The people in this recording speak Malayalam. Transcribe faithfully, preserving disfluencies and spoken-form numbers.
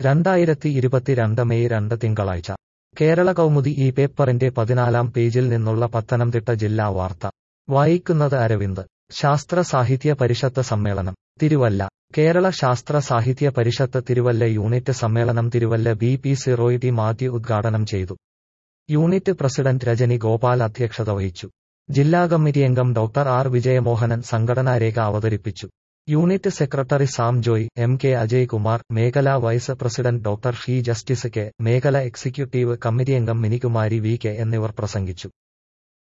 രണ്ടായിരത്തി ഇരുപത്തിരണ്ട് മെയ് രണ്ട് തിങ്കളാഴ്ച കേരള കൗമുദി ഈ പേപ്പറിന്റെ പതിനാലാം പേജിൽ നിന്നുള്ള പത്തനംതിട്ട ജില്ലാ വാർത്ത വായിക്കുന്നത് അരവിന്ദ്. ശാസ്ത്ര സാഹിത്യ പരിഷത്ത് സമ്മേളനം തിരുവല്ല. കേരള ശാസ്ത്ര സാഹിത്യ പരിഷത്ത് തിരുവല്ല യൂണിറ്റ് സമ്മേളനം Thiruvalla B P C Roy T Mathew ഉദ്ഘാടനം ചെയ്തു. യൂണിറ്റ് പ്രസിഡന്റ് രജനി ഗോപാൽ അധ്യക്ഷത വഹിച്ചു. ജില്ലാ കമ്മിറ്റിയംഗം ഡോക്ടർ ആർ വിജയമോഹനൻ സംഘടനാരേഖ അവതരിപ്പിച്ചു. Unit secretary Sam Joy, M K Ajay Kumar, മേഖലാ vice president doctor Shee Justice K, മേഖല എക്സിക്യൂട്ടീവ് കമ്മിറ്റിയംഗം മിനികുമാരി വി കെ എന്നിവർ പ്രസംഗിച്ചു.